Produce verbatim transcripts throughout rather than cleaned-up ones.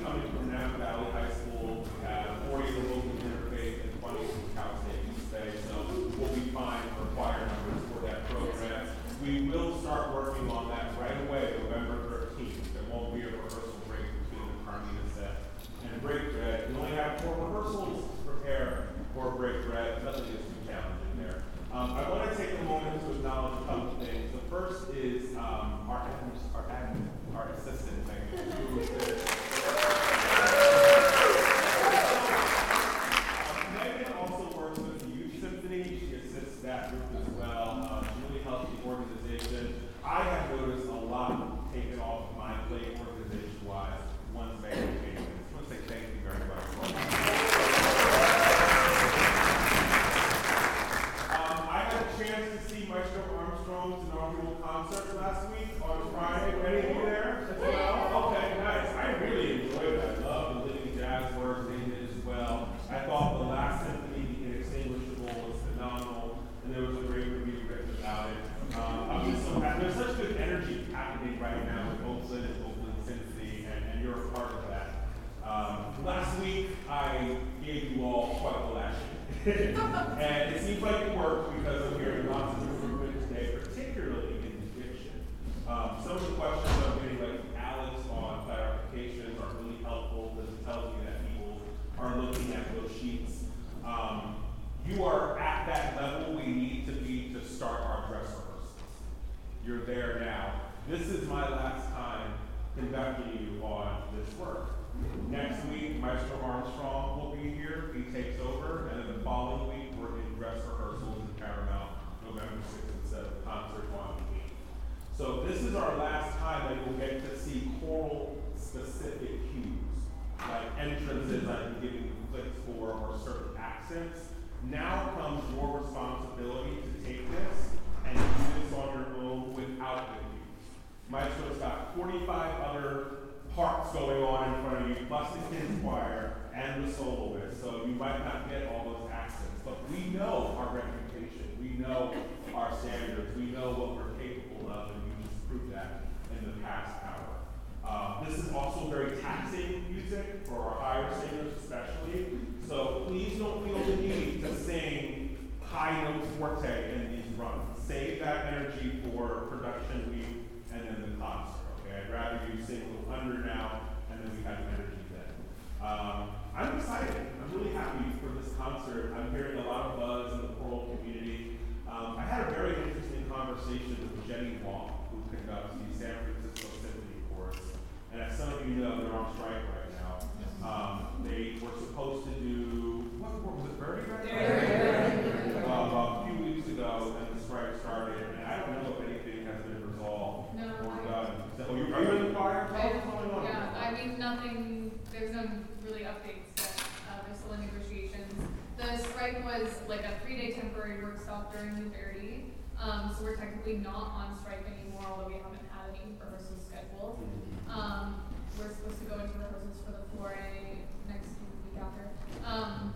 coming from Napa Valley High School. We have forty of the local interfaith and twenty from Cal State East Bay, so we'll be fine for choir numbers for that program. We will start working on that right away, November thirteenth. There won't be a rehearsal break between the Carmina set and Break Bread. We only have four rehearsals to prepare for Break Bread. Nothing is too challenging there. Um, I want to take a moment to acknowledge a couple things. The first is um, our admin, our admin, our assistant, Megan, who is there. Uh, Megan also works with the Youth Symphony. She assists that group as well. Uh, she really helps the organization. I have noticed a lot taken off my plate organization-wise once Megan came in. I just want to say thank you very much. Chance to see Maestro Armstrong's inaugural concert last week on Friday. Were any of you there as well? Okay, nice. I really enjoyed it. I love the living jazz work they did as well. I thought the last symphony, The Inextinguishable, was phenomenal, and there was a great review written about it. Um, I'm just so happy. There's such good energy happening right now with Oakland and Oakland Symphony, and, and you're a part of that. Um, last week, I gave you all quite a lashing. And it seems like it worked because I'm hearing lots of improvement today, particularly in diction. Um, some of the questions I'm getting, like Alex on clarifications, are really helpful because it tells me that people are looking at those sheets. Um, you are at that level we need to be to start our dress rehearsals. You're there now. This is my last time conducting you on this work. Next week, Maestro Armstrong will be here. He takes over, and then the following week, we're in dress rehearsals in Paramount, November sixth and seventh, concert on the eighth. So this is our last time that we'll get to see choral-specific cues, like entrances I've been giving you clicks for, or certain accents. Now comes your responsibility to take this and do this on your own without the cues. Maestro's got forty-five other parts going on in front of you, plus the kids choir and the soloist, so you might not get all those accents, but we know our reputation, we know our standards, we know what we're capable of, and you just proved that in the past hour. Uh, this is also very taxing music for our higher singers especially, so please don't feel the need to sing high notes forte in these runs. Save that energy for production week and then the concert. I'd rather you sing a little under now, and then we have energy then. Um, I'm excited. I'm really happy for this concert. I'm hearing a lot of buzz in the choral community. Um, I had a very interesting conversation with Jenny Wong, who conducts the San Francisco Symphony Chorus. And as some of you know, they're on strike right now. Um, they were supposed to do, what, what was it, Verdi right now? Uh, a few weeks ago, and the strike started. And I don't know if anything has been resolved no, or I, done. So, are you, are you in the choir? Tell us what's going on. Yeah, I mean, nothing, there's no really updates yet. Uh, there's still in negotiations. The strike was like a three-day temporary work stop during the Verdi. Um, so we're technically not on strike anymore, although we haven't had any rehearsals scheduled. Um, we're supposed to go into rehearsals for the four A next week after. Um,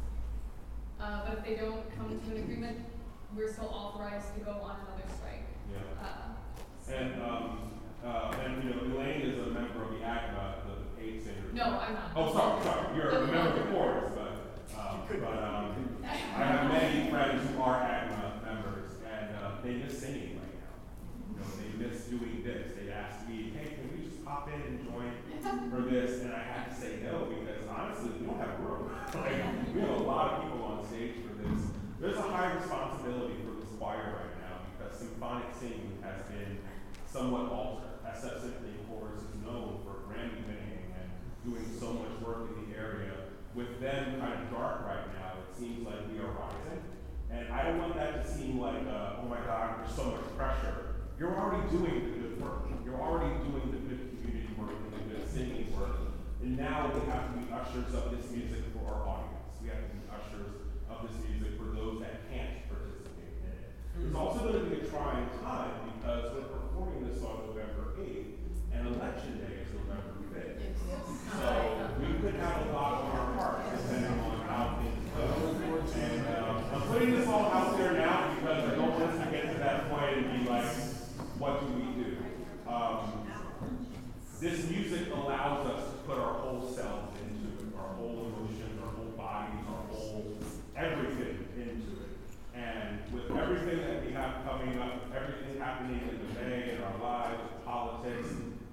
uh, but if they don't come to an agreement, we're still authorized to go on another strike. Yeah. Uh, so and, um, uh, and, you know, Elaine is a member of the A G M A, the paid singer. No, I'm not. Oh, sorry, sorry. You're a member of the chorus, but, um, but um, I have many friends who are A G M A members, and uh, they miss singing right now. You know, they miss doing this. They ask me, hey, can we just pop in and join for this? And I had to say no, because honestly, we don't have room. Like, we have a lot of people on stage for this. There's a high responsibility for this choir right now, because symphonic singing has been somewhat altered. S F Symphony Chorus is known for Grammy winning and doing so much work in the area. With them kind of dark right now, it seems like we are rising. And I don't want that to seem like, uh, oh my God, there's so much pressure. You're already doing the good work. You're already doing the good community work and the good singing work. And now we have to be ushers of this music for our audience. We have to be ushers of this music for those that can't participate in it. It's also going to be a trying time because we're performing this on November eighth, and Election Day is November fifth. So we could have a lot on our hearts depending on how things go. And uh, I'm putting this all out there now because I don't want us to get to that point and be like, what do we do? Um, this music allows us to put our whole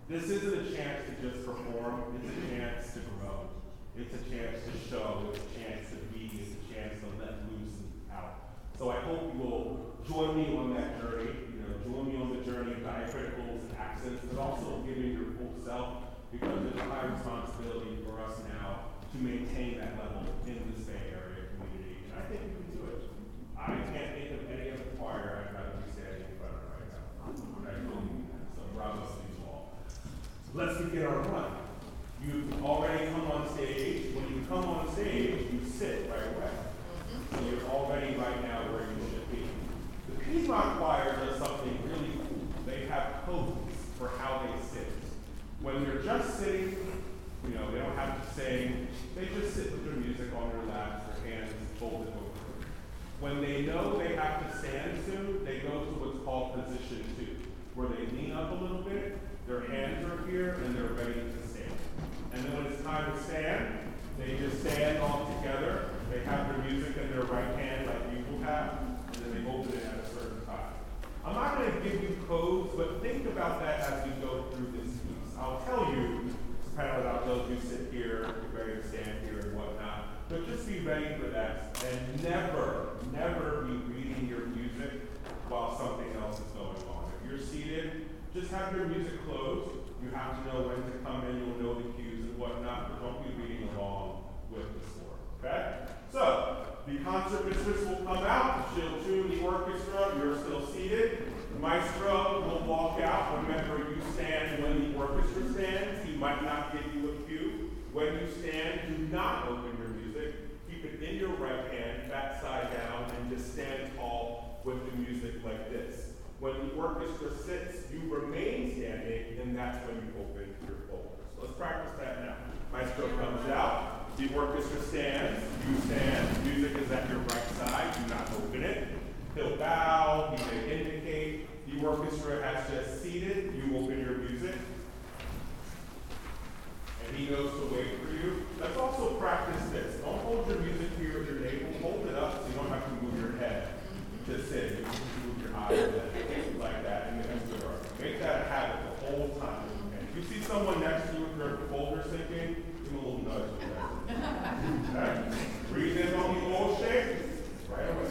This isn't a chance to just perform, it's a chance to grow. It's a chance to show, it's a chance to be, it's a chance to let loose and out. So I hope you will join me on that journey, you know, join me on the journey of diacriticals and accents, but also giving your full self, because there's a high responsibility for us now to maintain that level in this Bay Area community. And I think we can do it. I can't think of any other choir I'd rather be standing in front of right now. I really mean that. So bravo to you all. Let's begin our run. You've already come on stage. When you come on stage, you sit right away. So you're already right now where you should be. The Piedmont Choir does something really cool. They have codes for how they sit. When they're just sitting, you know, they don't have to sing. They just sit with their music on their laps, their hands folded over. When they know they have to stand soon, they go to what's called position two, where they lean up a little bit, their hands are here, and they're ready to stand. And then when it's time to stand, they just stand all together. They have their music in their right hand like you will have, and then they open it at a certain time. I'm not going to give you codes, but think about that as we go through this piece. I'll tell you, depending on how those you sit here, you're ready to stand here and whatnot, but just be ready for that. And never, never be reading your music while something else is going on. If you're seated, just have your music closed. You have to know when to come in, you'll know the cues and whatnot, but don't be reading along with the score, okay? So, the concert mistress will come out, she'll tune the orchestra, you're still seated. The maestro will walk out. Remember, you stand when the orchestra stands. He might not give you a cue. When you stand, do not open your music. Keep it in your right hand, back side down, and just stand tall with the music like this. When the orchestra sits, you remain standing, and that's when you open your folders. So let's practice that now. Maestro comes out, the orchestra stands, you stand, music is at your right side, do not open it. He'll bow, he may indicate, the orchestra has just seated, you open your music. And he knows to wait for you. Let's also practice this. Don't hold your music here with your navel, hold it up so you don't have to move your head to sing. You can move your eyes like that in the empty. Make that a habit the whole time. And if you see someone next to you with their folder sinking, give them a little nudge with that. Okay? Breathe in on the old shape. Right away.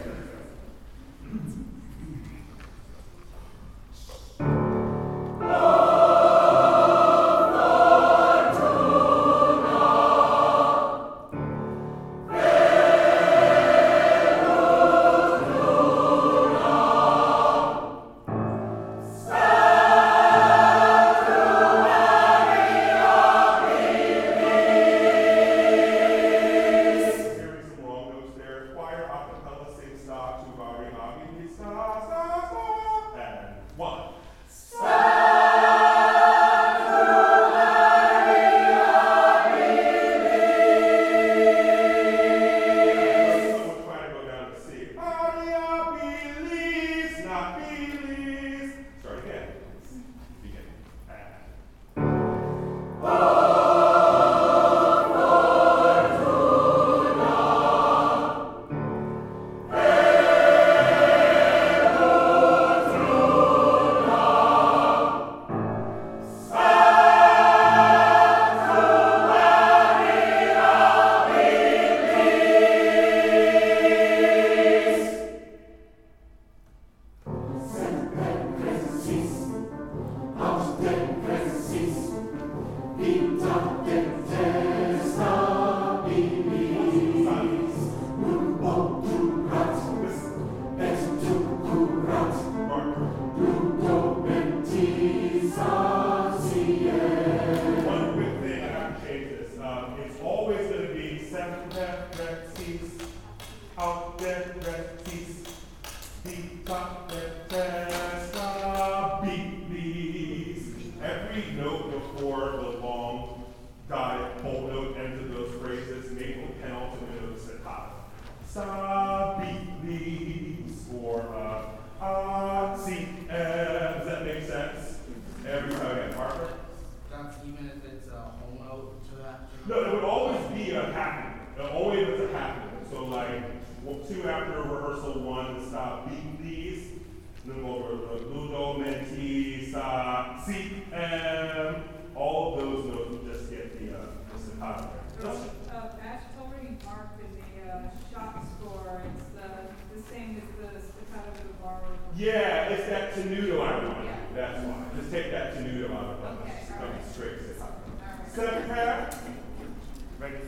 Ludo, Menti, Sa, Si, M. All of those notes will just get the, uh, the staccato there. So, uh, Ash has already marked in the uh, shot score. It's the, the same as the staccato to the bar. Yeah, it's that tenuto I want. Yeah. That's why. Just take that tenuto out of it. Okay, Just all come right. straight to the top. All right. Seven pair. Ready?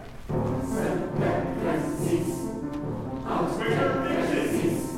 Trigger digits.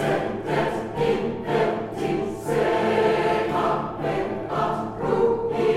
Thank you.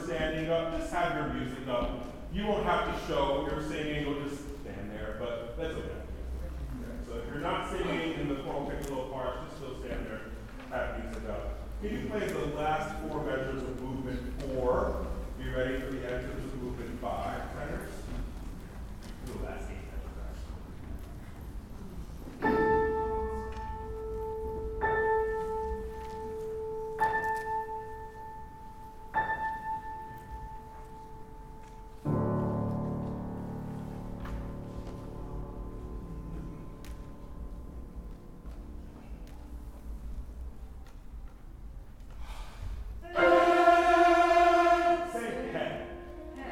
standing up, just have your music up. You won't have to show what you're singing, you'll just stand there, but that's okay. Okay, so if you're not singing in the choral piccolo parts, just still stand there, have music up. Can you play the last four measures of movement four? Be ready for the entrance of movement five, tenors? The last eight measures, actually. Say head.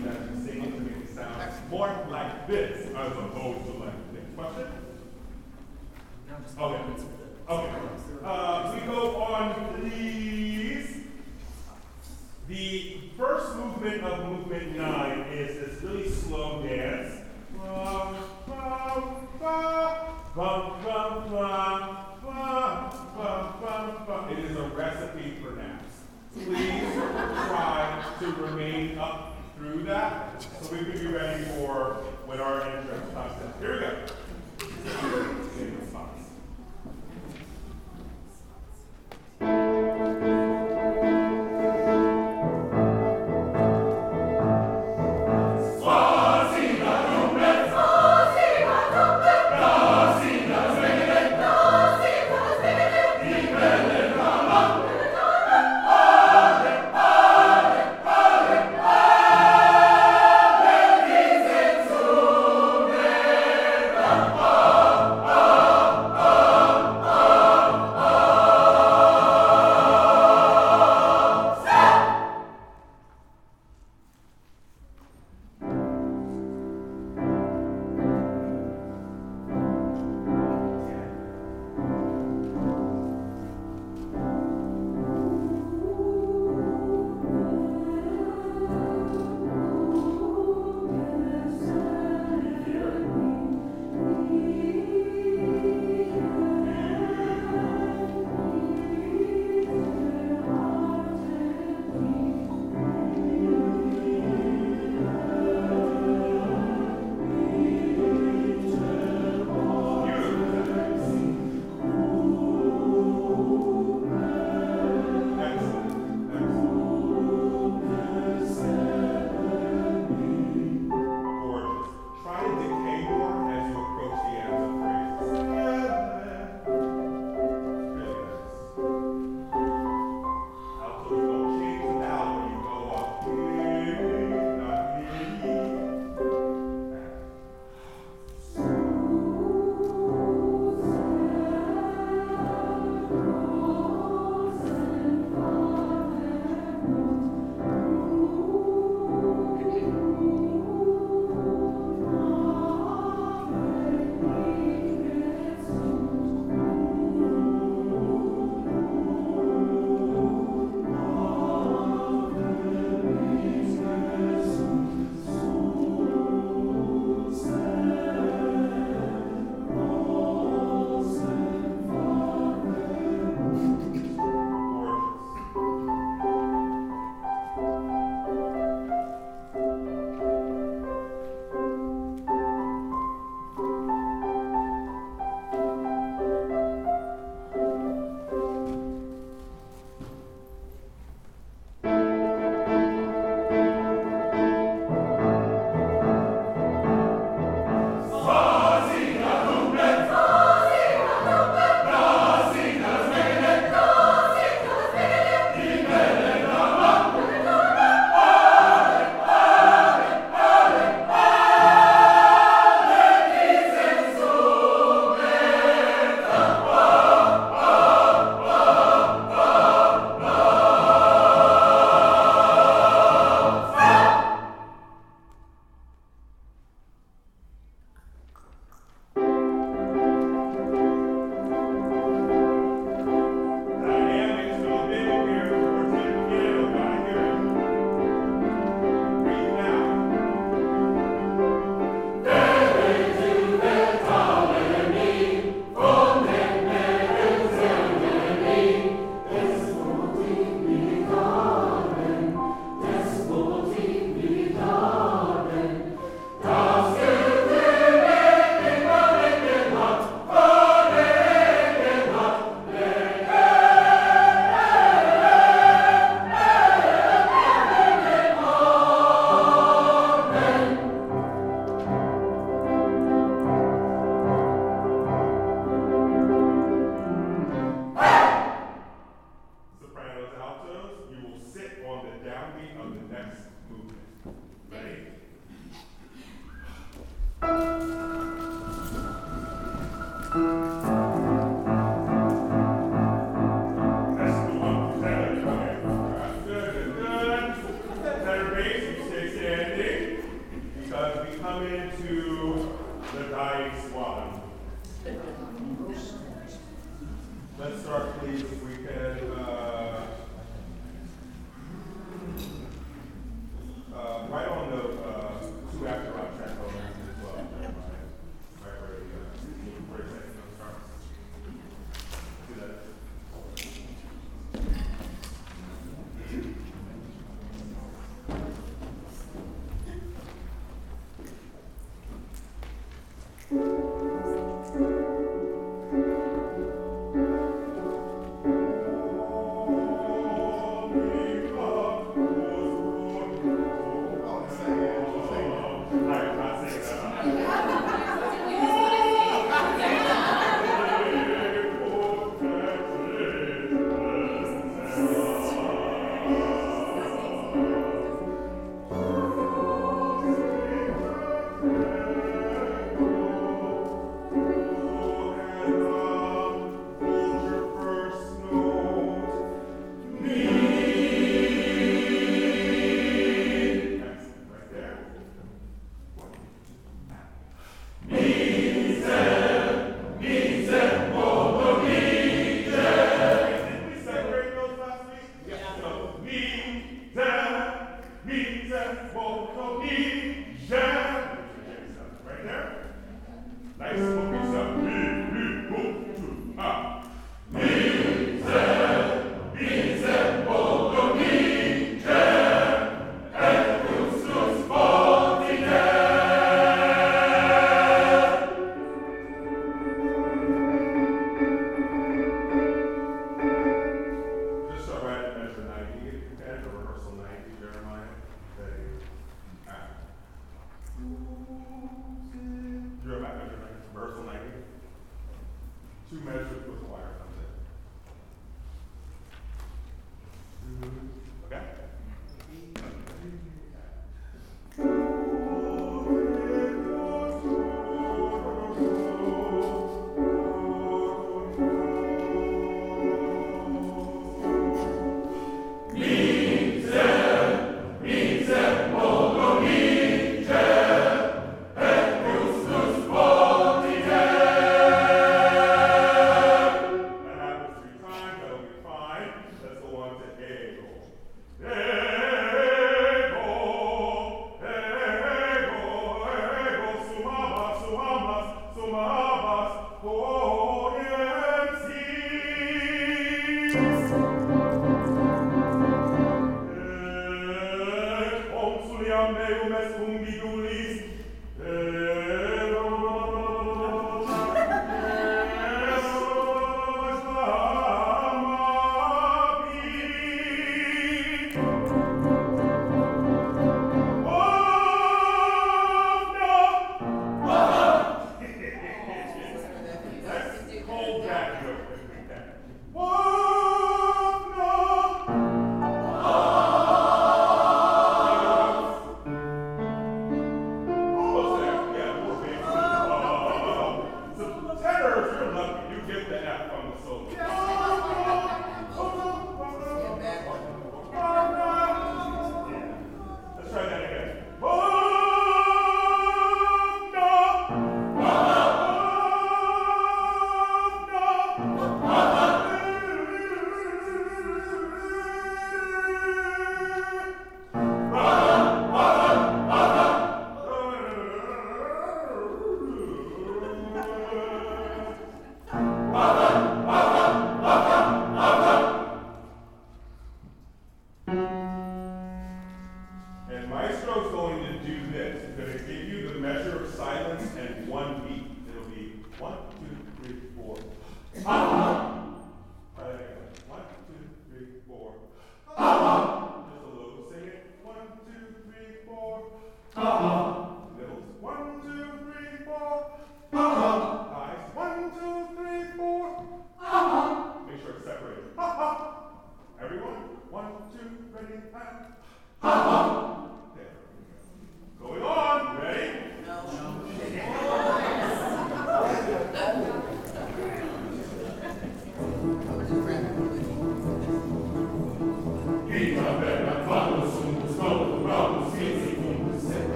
you that you sing it to make it sound more like this as opposed to like this. Question? Okay. Okay. Uh, we go on, please. The first movement of movement nine is this really slow dance. Bum, bum, bum, bum, bum, bum, bum, bum, bum, bum. It is a recipe for naps. Please try to remain up through that so we can be ready for when our entrance comes in. Here we go. let's start, please, if we can. Uh, uh, right on the uh, two after rock track programs as well. Right where the uh, where it's at, let's start. Do that.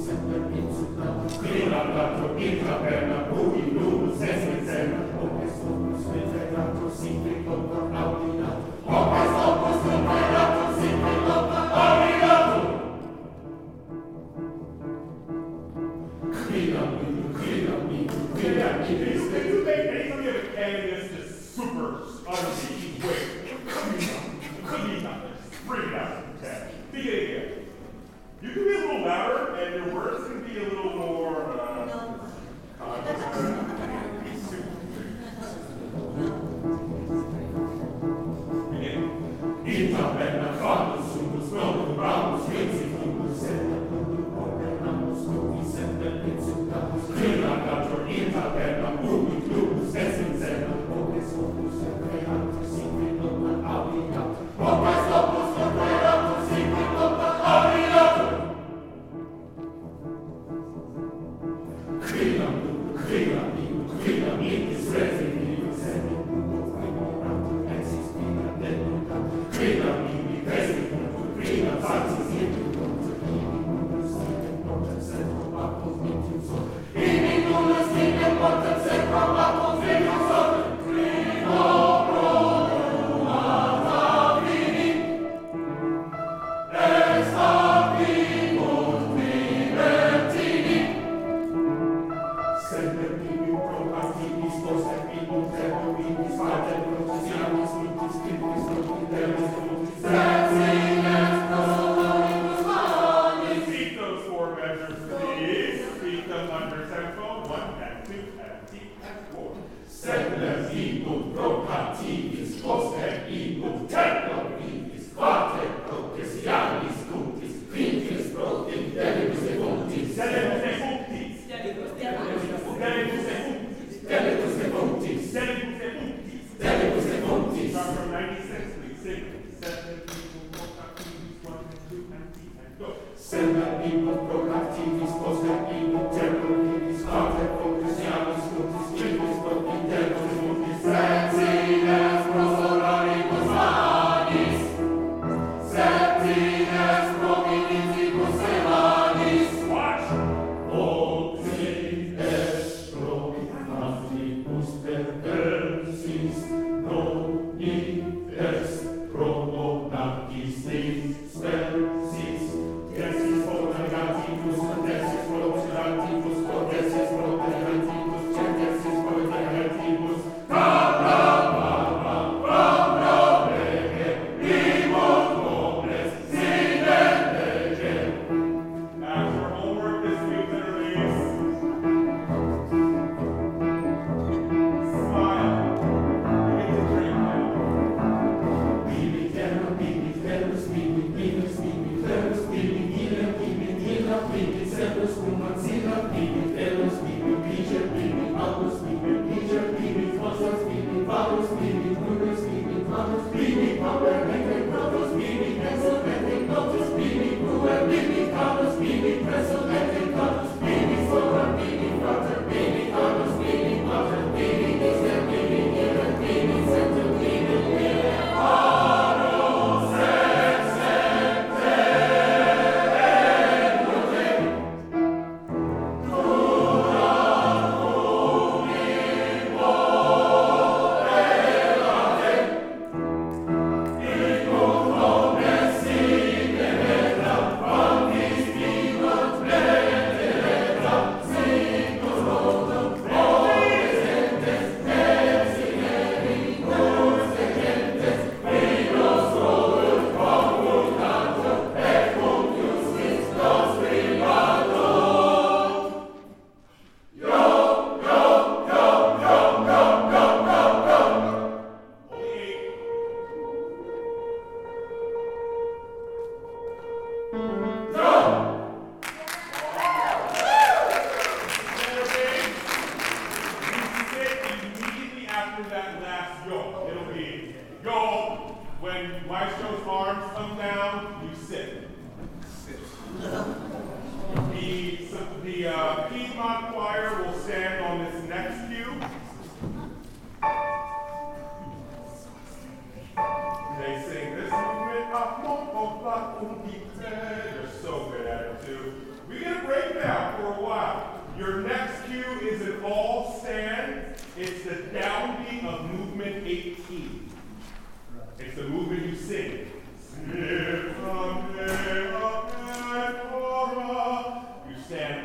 Intra perna, cui luz, senza it's just super utterly he's way. Could be nothing. Could be nothing. Bring it out. Okay. Begin again. You can be a little louder, and your words can be a little more. Uh,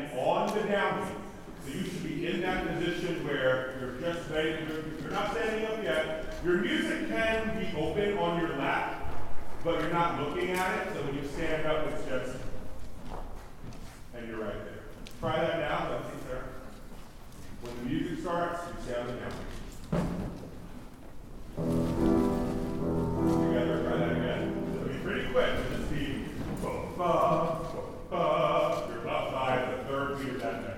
So you should be in that position where you're just ready to, you're not standing Your music can be open on your lap, but you're not looking at it, so when you stand up, it's just, and you're right there. Try that now, let's see, sir. When the music starts, you sound it down. Together, try that again. It'll be pretty quick, it'll just be, ba, ba, ba. You're about by the third beat of that next.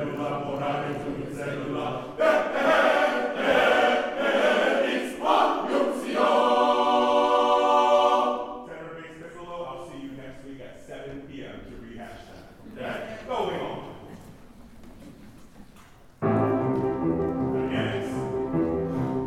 Cellula,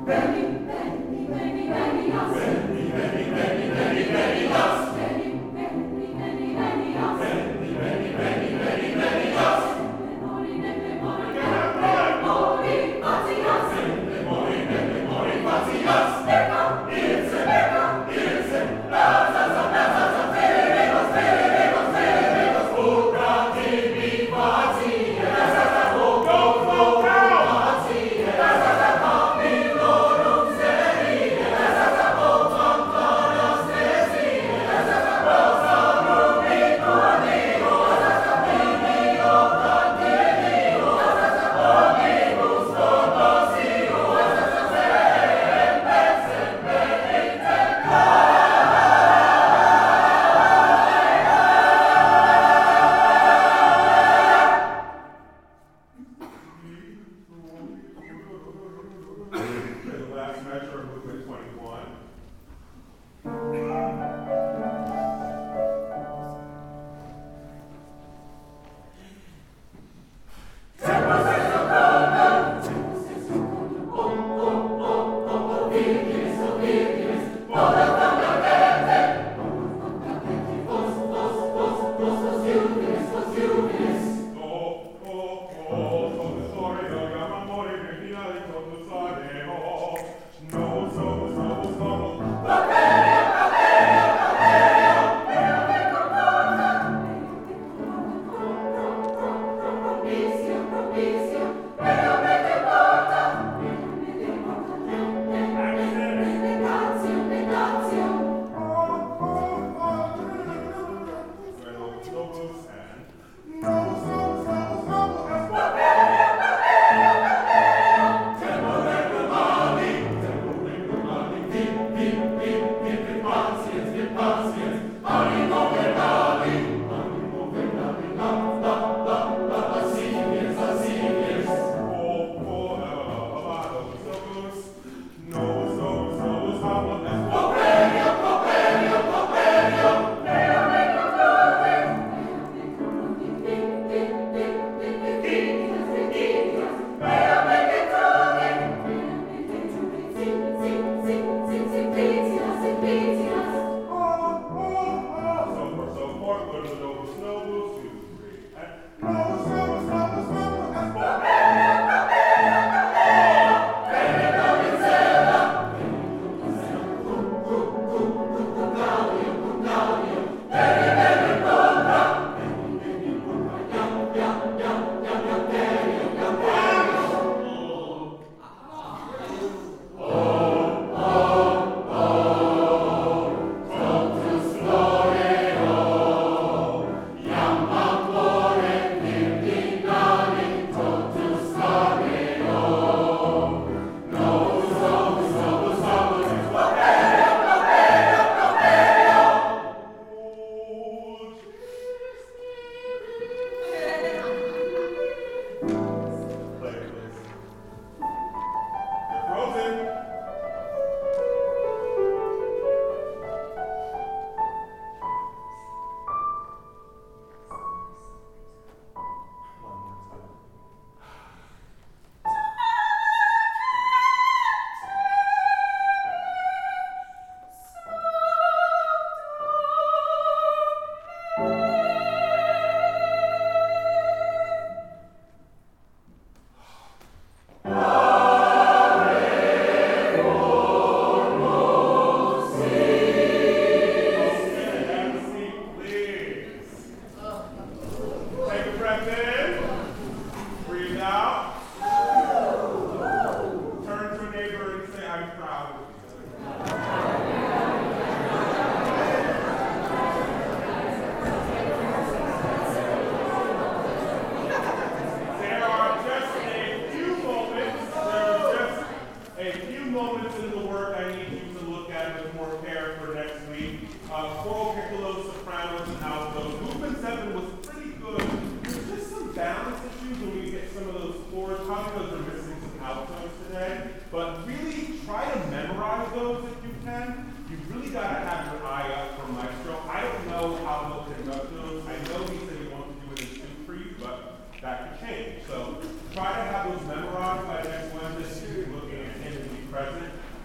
Try to have those memorized by next Wednesday so you can look at him and be present.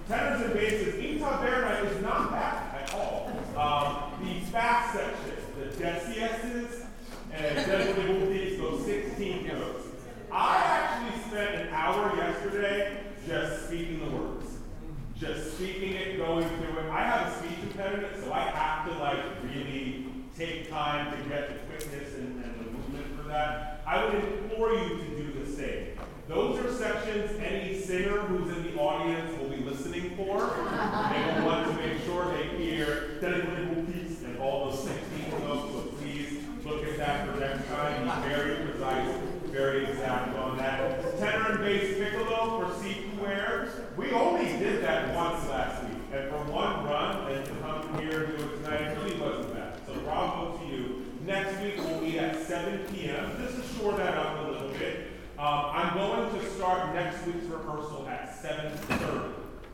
tenors and basses, Eta Baronite is not bad at all. Um, the back section, the Deciuses and Deslibutis, those sixteen notes. I actually spent an hour yesterday just speaking the words. Just speaking it, going through it. I have a speech impediment, so I have to like really take time to get the quickness and, and the movement for that. I would implore you to do the same. Those are sections any singer who's in the audience will be listening for. They will want to make sure they hear Deslibutis and all those sixteen notes, so please look at that for next time. Be very precise, very exact on that. Tenor and bass piccolo for C square. We only did that once last week, and for one run, and to come here and do it tonight, it really wasn't bad. So bravo to you. Next week we'll be at seven p m Just to shore that up a little bit. Um, I'm going to start next week's rehearsal at seven thirty.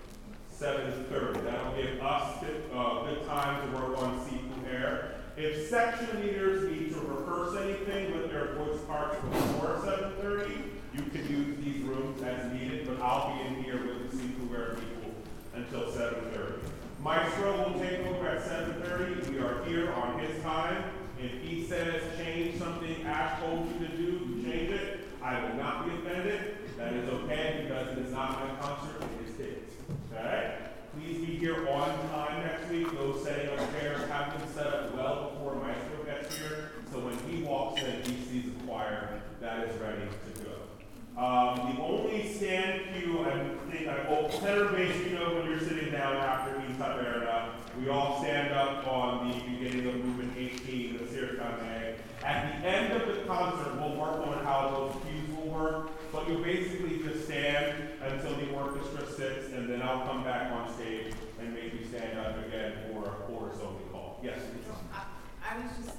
seven thirty. That'll give us good, uh, good time to work on C square. If section leaders need to rehearse anything with their voice parts before seven thirty, you can use these rooms as needed, but I'll be in here with the C square people until seven thirty. Maestro will take over at seven thirty. We are here on his time. If he says change something Ash told you to do, you change it. I will not be offended. That is okay because it is not my concert, it is his. Okay? Please be here on time next week. Those setting up chairs have been set up well before Maestro gets here. So when he walks in, he sees the choir that is ready to go. Um, the only stand cue, I think, I oh, tenor bass, you know, when you're sitting down after Eta Baronite, we all stand up on the beginning of movement eighteen, the Sirtane. At the end of the concert, we'll work on how those cues will work, but you basically just stand until the orchestra sits, and then I'll come back on stage and make you stand up again for a chorus only call. Yes? I, I was just,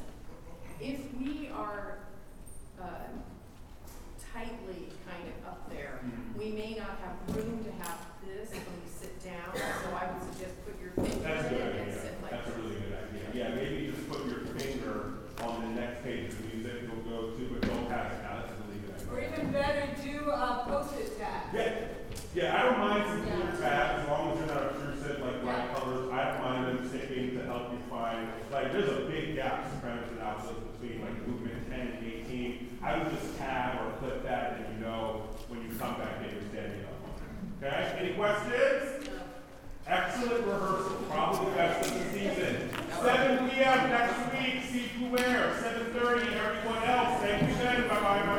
if we are uh, tightly kind of up there, mm-hmm. we may not have room to have this when we sit down, so I would suggest put your finger That's a in good and idea. sit like That's this. a really good idea. Yeah, maybe just put your finger on the next page of music you'll go to, but don't pass it out. That's a really good idea. Or even better, do a post-it tag. Yeah, yeah, I don't mind some cool tabs as long as you're not obtrusive like bright colors. I don't mind them sticking to help you find. Like, there's a big gap sopranos and altos between like movement ten and eighteen. I would just tab or clip that, and you know when you come back in, you're standing up. Okay. Any questions? Excellent rehearsal, probably the best of the season. seven p m next week, see who where. seven thirty, everyone else. Thank you, Ben. Bye bye.